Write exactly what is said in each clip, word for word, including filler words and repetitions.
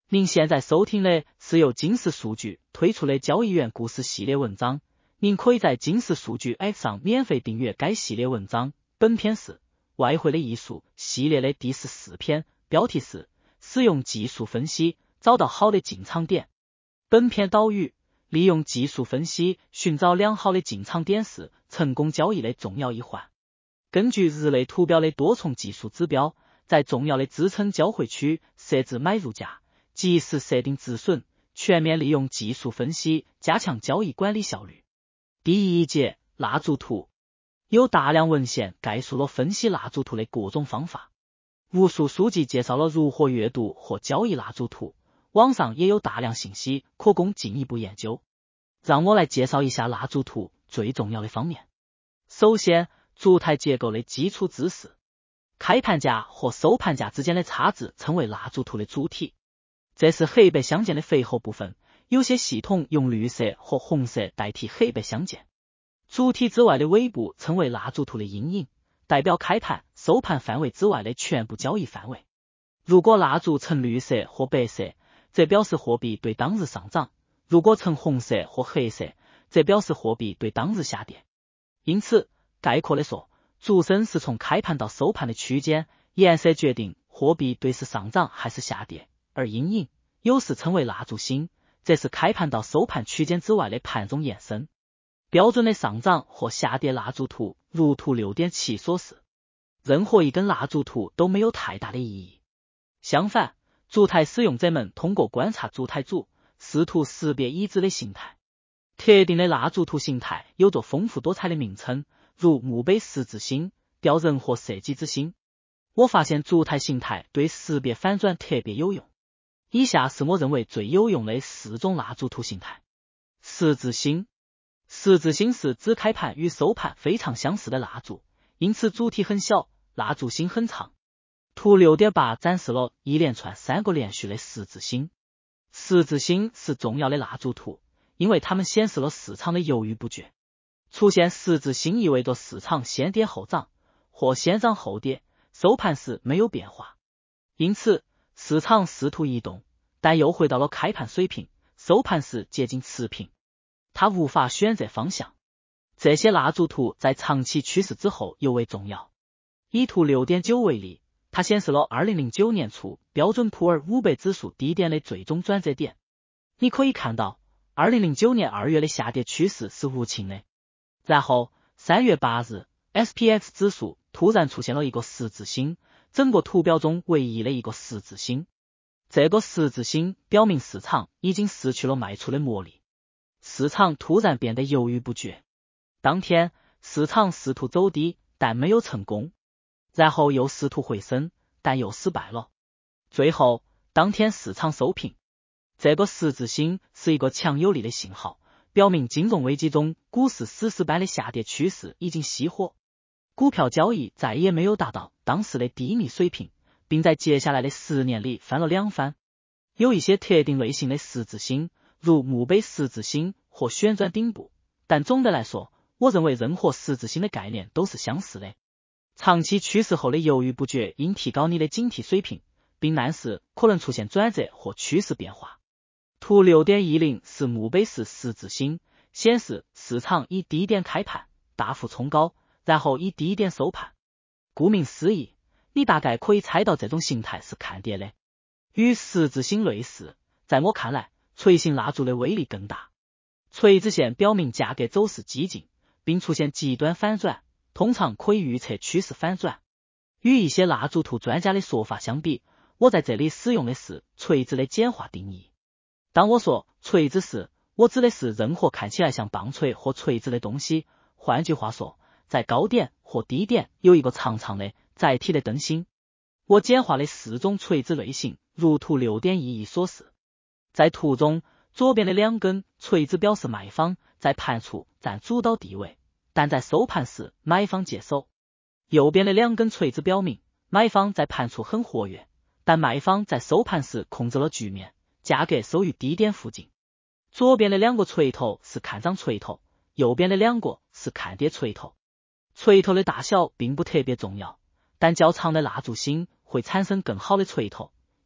您现在收听的是由金石数据推出的交易员故事系列文章，您可以在金石数据 App 上免费订阅该系列文章。本篇是外汇的艺术系列的第十四篇，标题是使用技术分析找到好的进场点。本篇导语：利用技术分析寻找良好的进场点是成功交易的重要一环。根据日内图表的多重技术指标，在重要的支撑交汇区设置买入价，及时设定止损，全面利用技术分析加强交易管理效率。第一节蜡烛图，有大量文献概述了分析蜡烛图的各种方法，无数书籍介绍了如何阅读或交易蜡烛图，网上也有大量信息可供进一步研究。让我来介绍一下蜡烛图最重要的方面。首先，烛台结构的基础知识。开盘价和收盘价之间的差值称为蜡烛图的主体，这是黑白相间的肥厚部分，有些系统用绿色或红色代替黑白相间。主体之外的尾部称为蜡烛图的阴影，代表开盘、收盘范围之外的全部交易范围。如果蜡烛呈绿色或白色，这表示货币对当日上涨；如果呈红色或黑色，这表示货币对当日下跌。因此，概括的说，烛身是从开盘到收盘的区间，颜色决定货币对是上涨还是下跌，而阴影有时称为蜡烛星，这是开盘到收盘区间之外的盘中延伸。标准的上涨或下跌蜡烛图如图 六点七 所示，任何一根蜡烛图都没有太大的意义。相反，烛台使用者们通过观察烛台组，试图识别已知的形态。特定的蜡烛图形态有着丰富多彩的名称，如墓碑十字星、吊人或射击之星。我发现烛台形态对识别反转特别有用。以下是我认为最有用的四种蜡烛图形态。十字星。十字星是指开盘与收盘非常相似的蜡烛，因此主体很小，蜡烛星很长。图 六点八 展示了一连串三个连续的十字星。十字星是重要的蜡烛图，因为它们显示了市场的犹豫不决。出现十字星意味着市场先跌后涨，或先涨后跌，收盘时没有变化。因此，市场试图移动，但又回到了开盘水平，收盘时接近持平。它无法选择方向。这些蜡烛图在长期趋势之后尤为重要。以图 六点九 为例，它显示了二零零九年初标准普尔五百指数低点的最终转折点。你可以看到，二零零九年二月的下跌趋势是无情的。然后三月八日 S P X 指数突然出现了一个十字星，整个图表中唯一的一个十字星。这个十字星表明市场已经失去了卖出的魔力。市场突然变得犹豫不决。当天，市场试图走低，但没有成功，然后又试图回升，但又失败了。最后，当天市场收平。这个十字星是一个强有力的信号，表明金融危机中股市死尸般的下跌趋势已经熄火，股票交易再也没有达到当时的低迷水平，并在接下来的十年里翻了两番。有一些特定类型的十字星，如墓碑十字星或旋转顶部，但总的来说，我认为任何十字星的概念都是相似的。长期趋势后的犹豫不决应提高你的警惕水平，并暗示可能出现转折或趋势变化。图 六点一零 是墓碑式十字星，显示市场以低点开盘，大幅冲高，然后以低点收盘。顾名思义，你大概可以猜到这种形态是看跌的。与十字星类似，在我看来，锤形蜡烛的威力更大。垂直线表明价格走势激进，并出现极端反转，通常可以预测趋势反转。与一些蜡烛图专家的说法相比，我在这里使用的是垂直的简化定义。当我说垂直时，我指的是任何看起来像棒槌或锤子的东西。换句话说，在高点或低点有一个长长的载体的灯芯。我简化了四种垂直类型，如图 六点一一 所示。在图中，左边的两根垂直表示卖方在盘处占主导地位，但在收盘时买方接手。右边的两根垂直表明买方在盘处很活跃，但卖方在收盘时控制了局面，价格收于低点附近。左边的两个锤头是看涨锤头，右边的两个是看跌锤头。锤头的大小并不特别重要，但较长的蜡烛星会产生更好的锤头，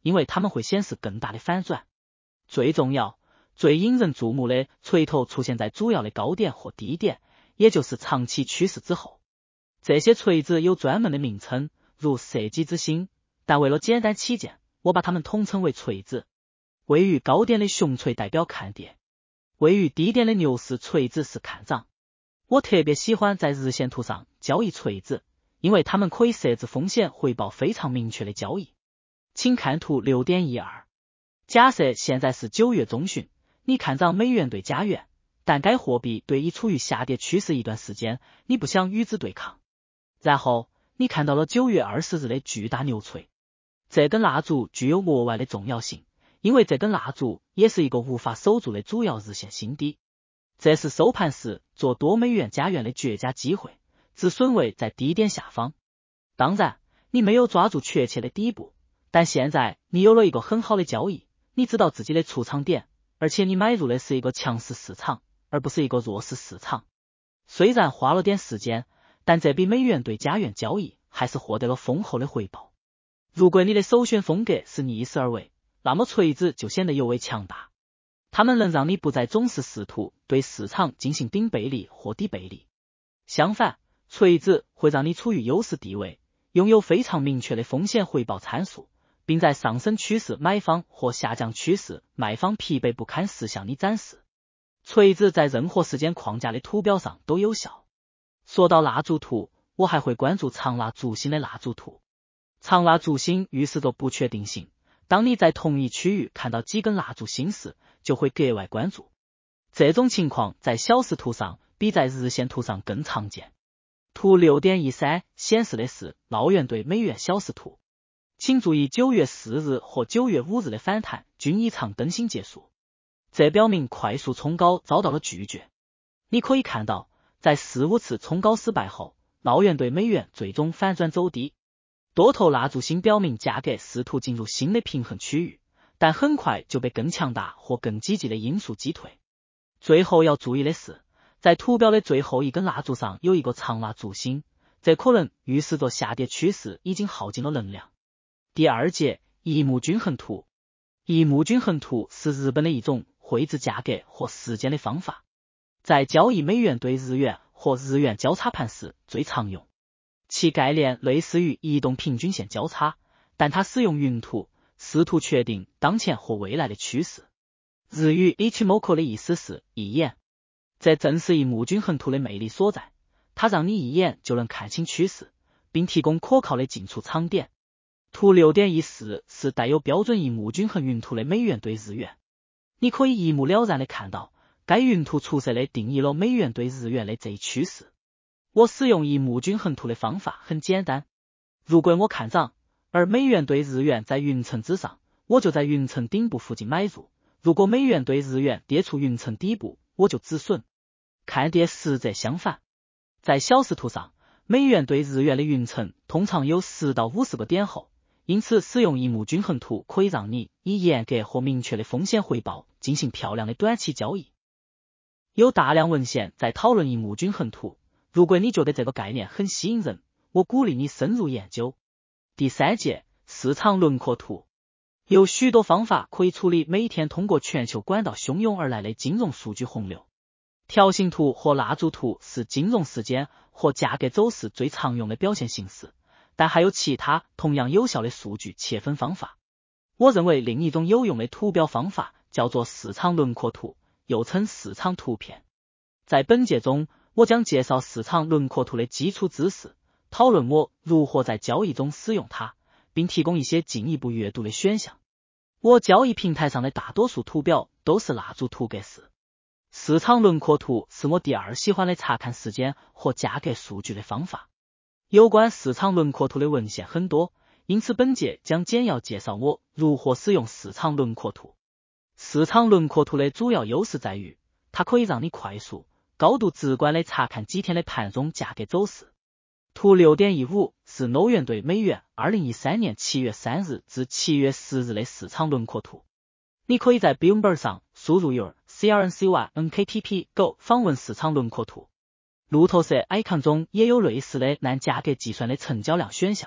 因为它们会显示更大的反转。最重要、最引人注目的锤头出现在主要的高点或低点，也就是长期趋势之后。这些锤子有专门的名称，如射击之星，但为了简单起见，我把它们统称为锤子。位于高点的熊锤代表看跌，位于低点的牛市锤子是看涨。我特别喜欢在日线图上交易锤子，因为它们可以设置风险回报非常明确的交易。请看图 六点一二。 假设现在是九月中旬，你看涨美元对加元，但该货币对已处于下跌趋势一段时间，你不想与之对抗。然后你看到了九月二十日的巨大牛锤，这根蜡烛具有额外的重要性，因为这根蜡烛也是一个无法守住的主要日线新低。这是收盘时做多美元加元的绝佳机会，止损位在低点下方。当然，你没有抓住确切的底部，但现在你有了一个很好的交易，你知道自己的出场点，而且你买入的是一个强势市场，而不是一个弱势市场。虽然花了点时间，但这笔美元对加元交易还是获得了丰厚的回报。如果你的首选风格是逆势而为，那么锤子就显得尤为强大。它们能让你不再总是试图对市场进行顶背离或低背离。相反，锤子会让你处于优势地位，拥有非常明确的风险回报参数，并在上升趋势买方或下降趋势卖方疲惫不堪时向你展示。锤子在任何时间框架的图表上都有效。说到蜡烛图，我还会关注长蜡烛星的蜡烛图。长蜡烛星预示着不确定性，当你在同一区域看到几根蜡烛星时，就会格外关注。这种情况在小时图上比在日线图上更常见。图 六点一三 显示的是澳元对美元小时图。请注意九月四日和九月五日的反弹均以长灯芯结束，这表明快速冲高遭到了拒绝。你可以看到，在四五次冲高失败后，澳元对美元最终反转走低。多头蜡烛星表明价格试图进入新的平衡区域，但很快就被更强大或更积极的因素击退。最后要注意的是，在图表的最后一根蜡烛上有一个长蜡烛星，这可能预示着下跌趋势已经耗尽了能量。第二节一目均衡图。一目均衡图是日本的一种绘制价格或时间的方法，在交易美元对日元或日元交叉盘时最常用。其概念类似于移动平均线交叉，但它使用云图，试图确定当前或未来的趋势。日语 Ichimoku 的意思是一眼，这正是一目均衡图的魅力所在，它让你一眼就能看清趋势，并提供可靠的进出场点。图 六点一四 是带有标准一目均衡云图的美元对日元，你可以一目了然地看到，该云图出色地定义了美元对日元的这一趋势。我使用一目均衡图的方法很简单，如果我看涨，而美元对日元在云层之上，我就在云层顶部附近买入；如果美元对日元跌出云层底部，我就止损。看跌实则相反，在小时图上，美元对日元的云层通常有十到五十个点后，因此使用一目均衡图可以让你以严格或明确的风险回报进行漂亮的短期交易。有大量文献在讨论一目均衡图，如果你觉得这个概念很吸引人，我鼓励你深入研究。第三节市场轮廓图。有许多方法可以处理每天通过全球管道汹涌而来的金融数据洪流。条形图和蜡烛图是金融事件或价格走势最常用的表现形式，但还有其他同样有效的数据切分方法。我认为另一种有用的图表方法叫做市场轮廓图，又称市场图片。在本节中，我将介绍市场轮廓图的基础知识，讨论我如何在交易中使用它，并提供一些进一步阅读的选项。我交易平台上的大多数图表都是蜡烛图格式。市场轮廓图是我第二喜欢的查看时间或价格数据的方法。有关市场轮廓图的文献很多，因此本节将简要介绍我如何使用市场轮廓图。市场轮廓图的主要优势在于，它可以让你快速、高度直观地查看几天的盘中价格走势。图 六点一五 是欧元对美元二零一三年七月三日至七月十日的市场轮廓图。你可以在 Bloomberg 上输入 your currency N K T P Go 访问市场轮廓图。路透社 icon 中也有类似的按价格计算的成交量选项，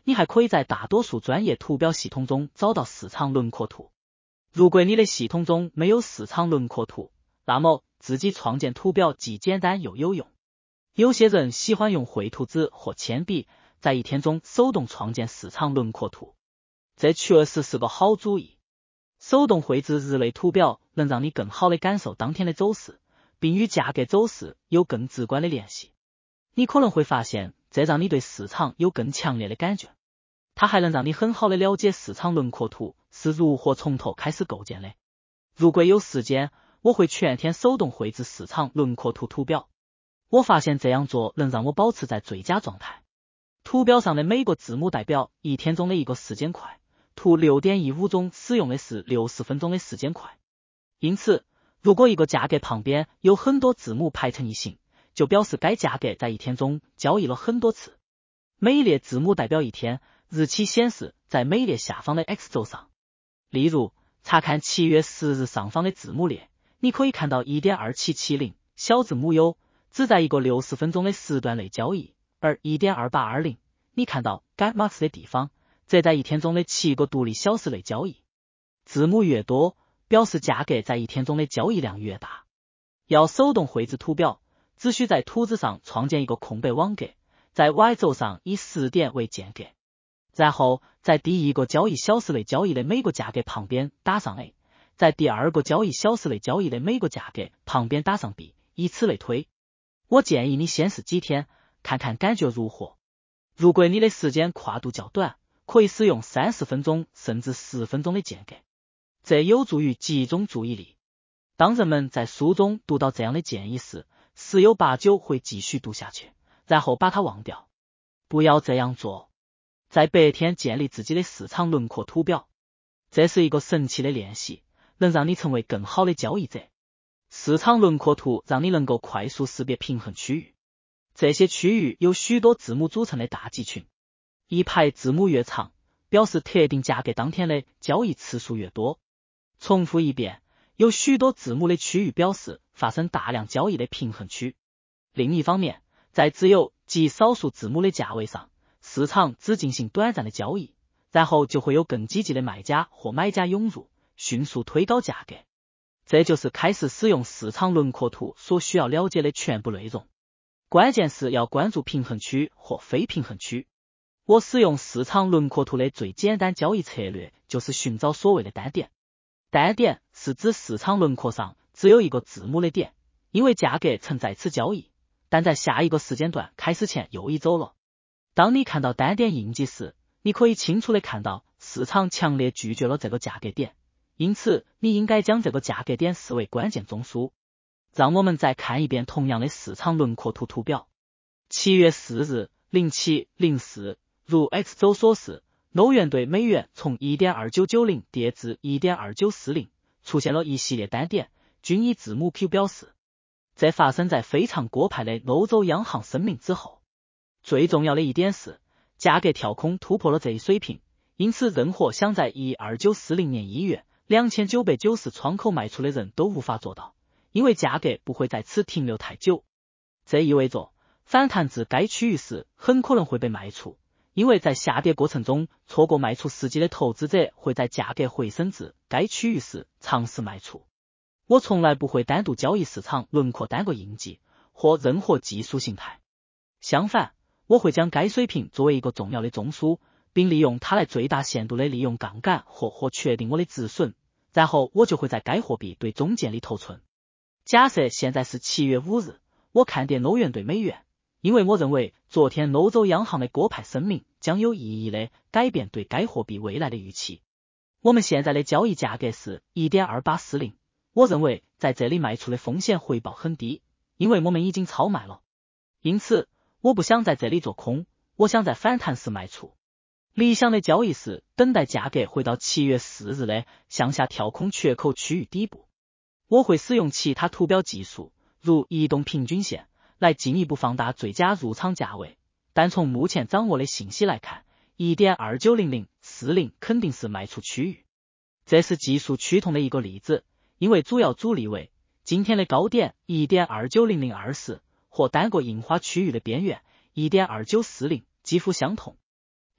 你还可以在大多数专业图表系统中找到市场轮廓图。如果你的系统中没有市场轮廓图，那么自己创建图表既简单又有用。有些人喜欢用绘图纸或铅笔，在一天中手动创建市场轮廓图，这确实是个好主意。手动绘制日内图表能让你更好地感受当天的走势，并与价格走势有更直观的联系。你可能会发现，这让你对市场有更强烈的感觉。它还能让你很好地了解市场轮廓图是如何从头开始构建的。如果有时间，我会全天手动绘制市场轮廓图图表。我发现这样做能让我保持在最佳状态。图表上的每个字母代表一天中的一个时间块，图 六点一五 中使用的是六十分钟的时间块。因此，如果一个价格旁边有很多字母排成一行，就表示该价格在一天中交易了很多次。每一列字母代表一天，日期显示在每列下方的 X 轴上。例如，查看七月十日上方的字母列，你可以看到 一点二七七零 小字母 U 只在一个六十分钟的时段内交易，而 一点二八二零 你看到 Get Marks 的地方，则在一天中的七个独立小时内交易。字母越多，表示价格在一天中的交易量越大。要手动绘制图表，只需在图纸上创建一个空白网格，在 Y 轴上以十点为间隔，然后在第一个交易小时内交易的每个价格旁边打上 A， 在第二个交易小时内交易的每个价格旁边打上 B， 以此类推。我建议你先试几天，看看感觉如何。如果你的时间跨度较短，可以使用三十分钟甚至十分钟的间隔，这有助于集中注意力。当人们在书中读到这样的建议时，十有八九会继续读下去，然后把它忘掉。不要这样做。在白天建立自己的市场轮廓图表，这是一个神奇的练习，能让你成为更好的交易者。市场轮廓图让你能够快速识别平衡区域，这些区域由许多字母组成的大集群。一排字母越长，表示特定价格当天的交易次数越多。重复一遍，有许多字母的区域表示发生大量交易的平衡区。另一方面，在只有极少数字母的价位上，市场只进行短暂的交易，然后就会有更积极的卖家或买家涌入，迅速推高价格。这就是开始使用市场轮廓图所需要了解的全部内容。关键是要关注平衡区或非平衡区。我使用市场轮廓图的最简单交易策略就是寻找所谓的单点。单点是指市场轮廓上只有一个字母的点，因为价格曾在此交易，但在下一个时间段开始前又移走了。当你看到单点印记时，你可以清楚地看到市场强烈拒绝了这个价格点，因此你应该将这个价格点视为关键中枢。让我们再看一遍同样的市场轮廓图图表。七月四日 零七零四 如 X 轴所示，欧元对美元从 一点二九九零 跌至 一点二九四零， 出现了一系列单点，均以字母 Q 表示。这发生在非常鸽派的欧洲央行声明之后。最重要的一点是，价格跳空突破了这一水平，因此任何想在一二九四零年一月两千九百九十窗口卖出的人都无法做到，因为价格不会在此停留太久。这意味着反弹至该区域时很可能会被卖出，因为在下跌过程中错过卖出时机的投资者会在价格回升至该区域时尝试卖出。我从来不会单独交易市场轮廓单个印记或任何技术形态，相反，我会将该水平作为一个重要的中枢，并利用它来最大限度的利用杠杆或或确定我的止损，然后我就会在该货币对中建立头寸。假设现在是七月五日，我看跌欧元对美元，因为我认为昨天欧洲央行的鸽派声明将有意义的改变对该货币未来的预期。我们现在的交易价格是 一点二八四零， 我认为在这里卖出的风险回报很低，因为我们已经超卖了。因此我不想在这里做空，我想在反弹时卖出。理想的交易是等待价格回到七月四日的向下跳空缺口区域底部。我会使用其他图表技术，如移动平均线，来进一步放大最佳入场价位，但从目前掌握的信息来看， 一点二九零零四零 肯定是卖出区域。这是技术趋同的一个例子，因为主要阻力位今天的高点 一点二九零零二四 和单个印花区域的边缘 一点二九四零 几乎相同。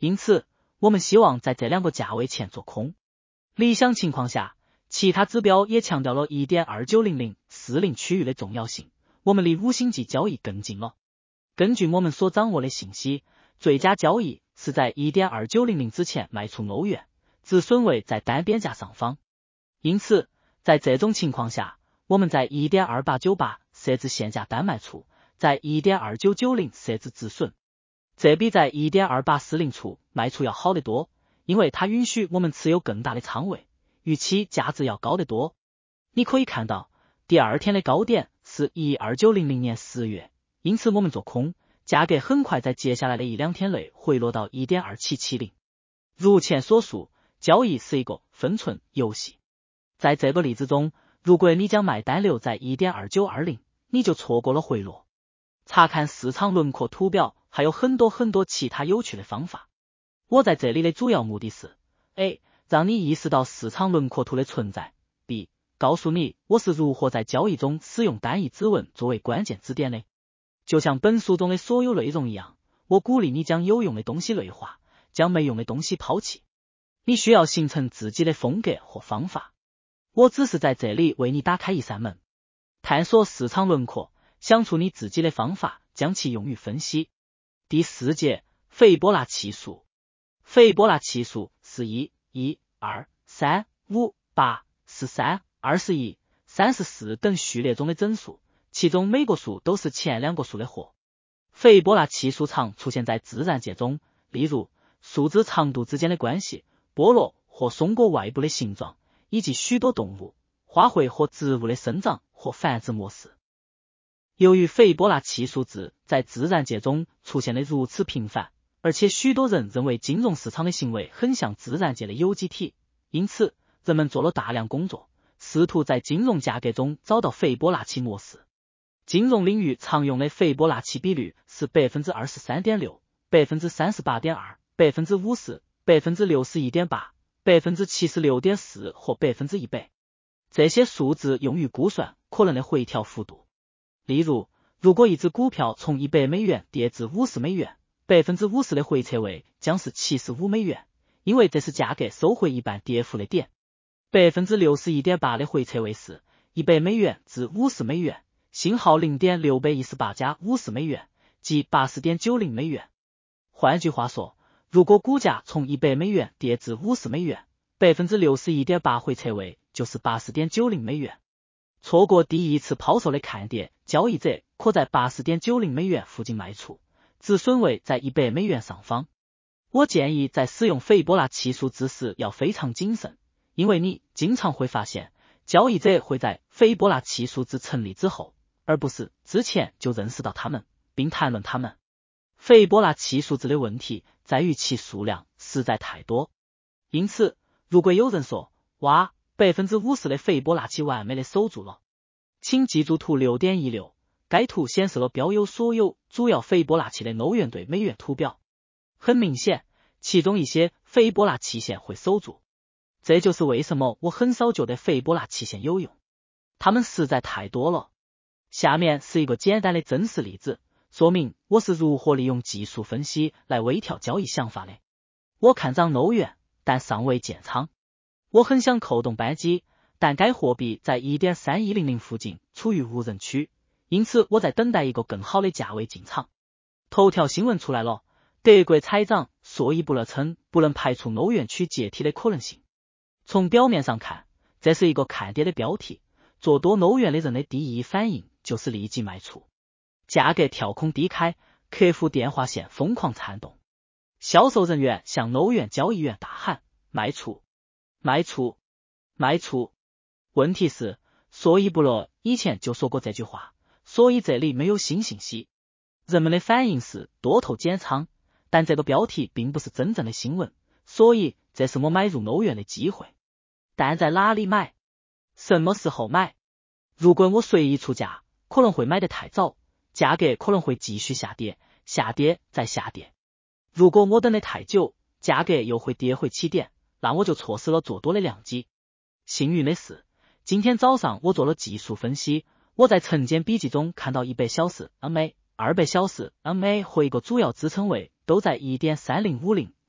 因此我们希望在这两个价位前做空。理想情况下，其他指标也强调了 一点二九零零四零 区域的重要性，我们离五星级交易更近了。根据我们所掌握的信息，最佳交易是在 一点二九零零 之前卖出欧元，止损位在单边价上方。因此在这种情况下，我们在 一点二八九八 设置限价单卖出，在 一点二九九零 设置止损，这比在 一点二八四零 处卖出要好得多，因为它允许我们持有更大的仓位，预期价值要高得多。你可以看到第二天的高点是一点二九零零年十月，因此我们做空，价格很快在接下来的一两天内回落到 一点二七七零。如前所述，交易是一个分寸游戏。在这个例子中，如果你将卖单留在 一点二九二零， 你就错过了回落。查看市场轮廓图表还有很多很多其他有趣的方法。我在这里的主要目的是 A. 让你意识到市场轮廓图的存在， B. 告诉你我是如何在交易中使用单一指纹作为关键指点的。就像本书中的所有内容一样，我鼓励你将有用的东西内化，将没用的东西抛弃。你需要形成自己的风格或方法。我只是在这里为你打开一扇门，探索市场轮廓，想出你自己的方法，将其用于分析。第四节，斐波那契数。斐波那契数是一、一、二、三、五、八、十三、二十一、三十四等序列中的整数，其中每个数都是前两个数的和。斐波那契数常出现在自然界中，例如树枝长度之间的关系、菠萝或松果外部的形状，以及许多动物、花卉和植物的生长或繁殖模式。由于斐波那契数值在自然界中出现的如此频繁，而且许多人认为金融市场的行为很像自然界的有机体，因此人们做了大量工作，试图在金融价格中找到斐波那契模式。金融领域常用的斐波那契比率是 百分之二十三点六、百分之三十八点二、百分之五十、百分之六十一点八、百分之七十六点四 或百分之一百。这些数字用于估算可能的回调幅度。例如，如果一只股票从一百美元跌至五十美元， 百分之五十 的回撤位将是七十五美元，因为这是价格收回一半跌幅的点。 百分之六十一点八 的回撤位是一百美元至五十美元，星号 零点六一八 加五十美元，即 八十点九零美元。换句话说，如果股价从一百美元跌至五十美元， 百分之六十一点八 回撤位就是 八十点九零美元。错过第一次抛售的看跌交易者可在 八十点九零美元附近卖出，止损位在一百美元上方。我建议在使用斐波那契数值时要非常谨慎，因为你经常会发现交易者会在斐波那契数值成立之后，而不是之前就认识到它们并谈论它们。斐波那契数值的问题在于其数量实在太多，因此如果有人说哇 百分之五十 的斐波那契完美的守住了，请记住图 六点一六， 该图显示了标有所有主要斐波那契的欧元对美元图表。很明显，其中一些斐波那契线会守住，这就是为什么我很少觉得斐波那契线有用，它们实在太多了。下面是一个简单的真实例子，说明我是如何利用技术分析来微调交易想法的。我看涨欧元，但尚未建仓。我很想扣动扳机，但该货币在 一点三一零零 附近处于无人区，因此我在等待一个更好的价位进场。头条新闻出来了，德国财长索伊布勒称不能排除欧元区解体的可能性。从表面上看，这是一个看跌的标题，做多欧元的人的第一反应就是立即卖出。价格跳空低开，客服电话线疯狂颤动，销售人员向欧元交易员大喊卖出卖出卖出。问题是索伊布勒以前就说过这句话，所以这里没有新信息。人们的反应是多头减仓，但这个标题并不是真正的新闻，所以这是我买入欧元的机会。但在哪里买？什么时候买？如果我随意出价，可能会买得太早，价格可能会继续下跌，下跌再下跌。如果我等得太久，价格又会跌回起点，那我就错失了做多的良机。幸运的是，今天早上我做了技术分析，我在晨间笔记中看到一百小时 M A、二百小时 M A 和一个主要支撑位都在 一点三零五零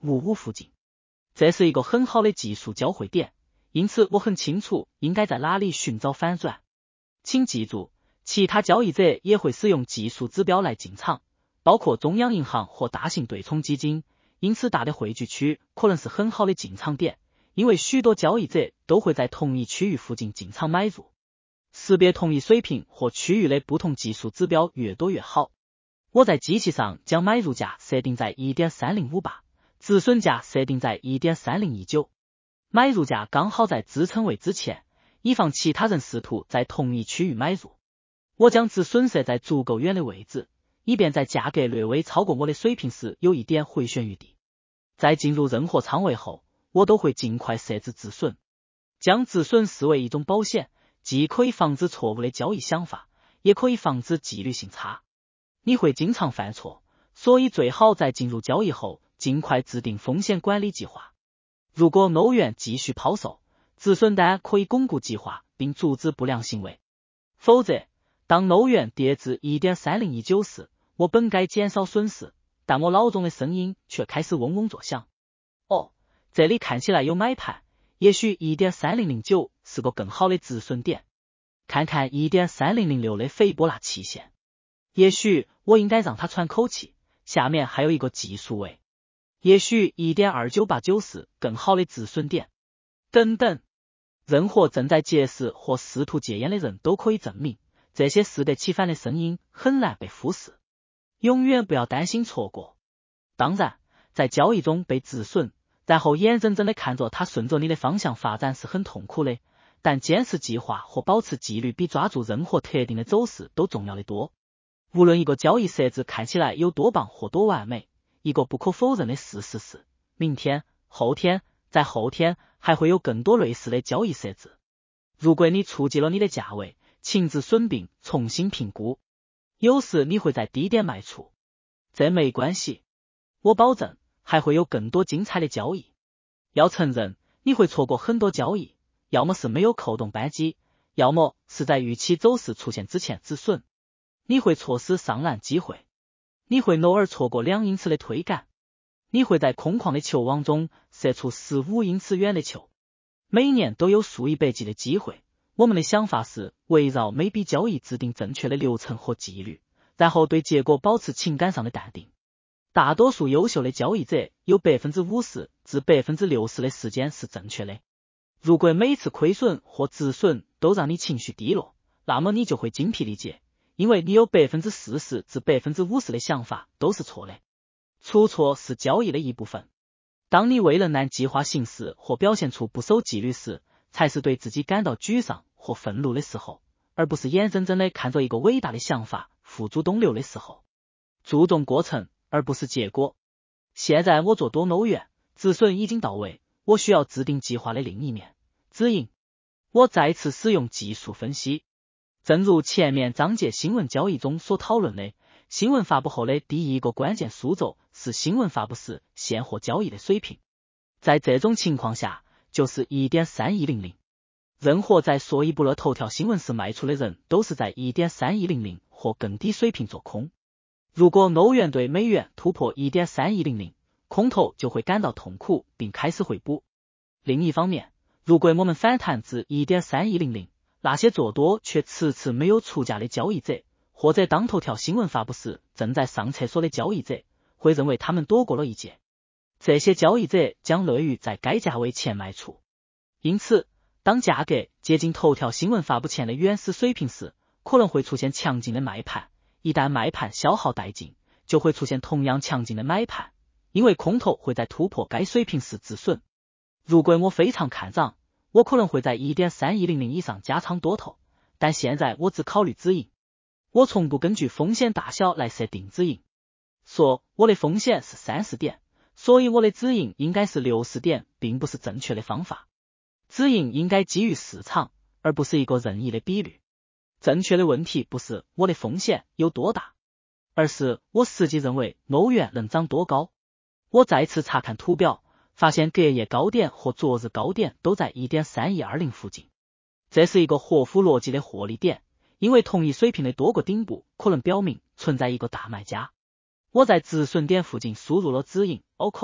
五五附近。这是一个很好的技术交汇点，因此我很清楚应该在哪里寻找反转。请记住，其他交易者也会使用技术指标来进场，包括中央银行和大型对冲基金，因此大的汇聚区可能是很好的进场点，因为许多交易者都会在同一区域附近进场买入。识别同一水平或区域的不同技术指标越多越好。我在机器上将买入价设定在 一点三零五八， 止损价设定在 一点三零一九， 买入价刚好在支撑位之前，以防其他人试图在同一区域买入。我将止损设在足够远的位置，以便在价格略微超过我的水平时有一点回旋余地。在进入任何仓位后，我都会尽快设置止损。将止损视为一种保险，既可以防止错误的交易想法，也可以防止纪律性差。你会经常犯错，所以最好在进入交易后尽快制定风险管理计划。如果欧元继续抛售，止损单可以巩固计划并阻止不良行为。否则，当欧元跌至 一点三零一九 时，我本该减少损失，但我脑中的声音却开始嗡嗡作响。哦，这里看起来有买盘，也许 一点三零零九 是个更好的止损点。看看 一点三零零六 的斐波那契线，也许我应该让它喘口气，下面还有一个技术位。也许 一点二九八九 是更好的止损点。等等，任何正在节食或试图戒烟的人都可以证明，这些适得其反的声音很难被忽视。永远不要担心错过。当然，在交易中被止损，然后眼睁睁地看着它顺着你的方向发展是很痛苦的，但坚持计划和保持纪律比抓住任何特定的走势都重要的多。无论一个交易设置看起来有多棒或多完美，一个不可否认的事实是，明天、后天、再后天还会有更多类似的交易设置。如果你触及了你的价位，请止损并重新评估。有时你会在低点卖出，这没关系，我保证还会有更多精彩的交易。要承认，你会错过很多交易，要么是没有扣动扳机，要么是在预期走势出现之前止损。你会错失上篮机会，你会偶尔错过两英尺的推杆，你会在空旷的球网中射出十五英尺远的球。每年都有数以百计的机会，我们的想法是围绕每笔交易制定正确的流程和纪律，然后对结果保持情感上的淡定。大多数优秀的交易者有 百分之五十 至 百分之六十 的时间是正确的。如果每次亏损或止损都让你情绪低落，那么你就会精疲力竭，因为你有 百分之四十 至 百分之五十 的想法都是错的。出错是交易的一部分。当你未能按计划行事或表现出不守纪律时，才是对自己感到沮丧或愤怒的时候，而不是眼睁睁地看着一个伟大的想法付诸东流的时候。注重过程而不是结果。现在我做多欧元，止损已经到位，我需要制定计划的另一面，止盈。我再次使用技术分析。正如前面章节新闻交易中所讨论的，新闻发布后的第一个关键数轴是新闻发布时现货交易的水平。在这种情况下，就是 一点三一零零。任何在说一不勒头条新闻时卖出的人都是在 一点三一零零 或更低水平做空。如果欧元对美元突破 一点三一零零， 空头就会感到痛苦并开始回补。另一方面，如果我们反弹至 一点三一零零， 那些做多却迟迟没有出价的交易者，或者当头条新闻发布时正在上厕所的交易者，会认为他们躲过了一劫。这些交易者将乐于在该价位前卖出。因此，当价格接近头条新闻发布前的原始水平时，可能会出现强劲的卖盘。一旦卖盘消耗殆尽，就会出现同样强劲的买盘，因为空头会在突破该水平时止损。如果我非常看涨，我可能会在 一点三一零零 以上加仓多头，但现在我只考虑止盈。我从不根据风险大小来设定止盈。说我的风险是三十点，所以我的止盈应该是六十点，并不是正确的方法。止盈应该基于市场，而不是一个任意的比率。正确的问题不是我的风险有多大，而是我实际认为欧元能涨多高。我再次查看图表，发现隔夜高点和昨日高点都在 一点三一二零 附近。这是一个合乎逻辑的获利点，因为同一水平的多个顶部可能表明存在一个大卖家。我在止损点附近输入了止盈 O C O，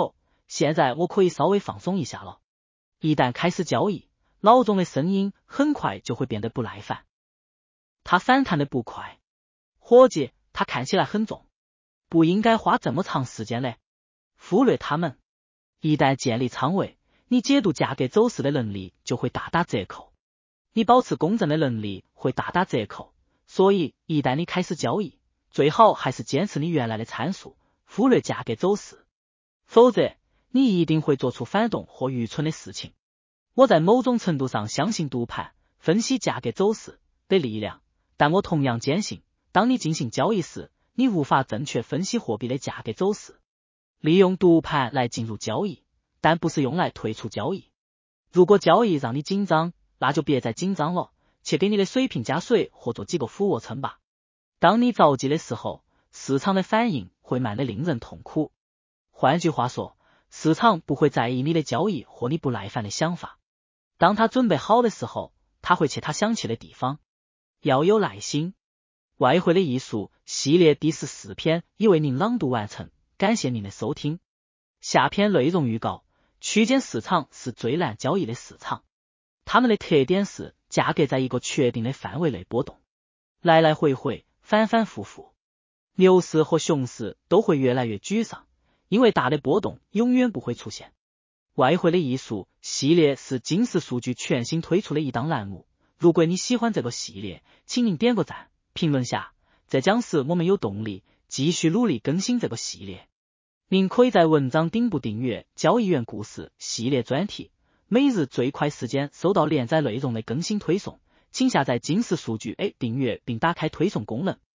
现在我可以稍微放松一下了。一旦开始交易，脑中的声音很快就会变得不耐烦。他反弹的不快，伙计，他看起来很重，不应该花这么长时间嘞。忽略他们。一旦建立仓位，你解读价格走势的能力就会大打折扣，你保持公正的能力会大打折扣。所以一旦你开始交易，最好还是坚持你原来的参数，忽略价格走势，否则你一定会做出反动或愚蠢的事情。我在某种程度上相信读盘、分析价格走势的力量，但我同样坚信，当你进行交易时，你无法正确分析货币的价格走势。利用读盘来进入交易，但不是用来退出交易。如果交易让你紧张，那就别再紧张了，去给你的水瓶加水或做几个俯卧撑吧。当你着急的时候，市场的反应会慢得令人痛苦。换句话说，市场不会在意你的交易或你不耐烦的想法。当他准备好的时候，他会去他想去的地方。要有耐心。外汇的艺术系列第十四篇已为您朗读完成，感谢您的收听。下篇内容预告：区间市场是最难交易的市场，它们的特点是价格在一个确定的范围内波动，来来回回，反反复复。牛市和熊市都会越来越沮丧，因为大的波动永远不会出现。外汇的艺术系列是金石数据全新推出的一档栏目，如果你喜欢这个系列，请您点个赞，评论下，这将使我们有动力继续努力更新这个系列。您可以在文章顶部订阅交易员故事系列专题，每日最快时间收到连载内容的更新推送，请下载金石数据 A 订阅并打开推送功能。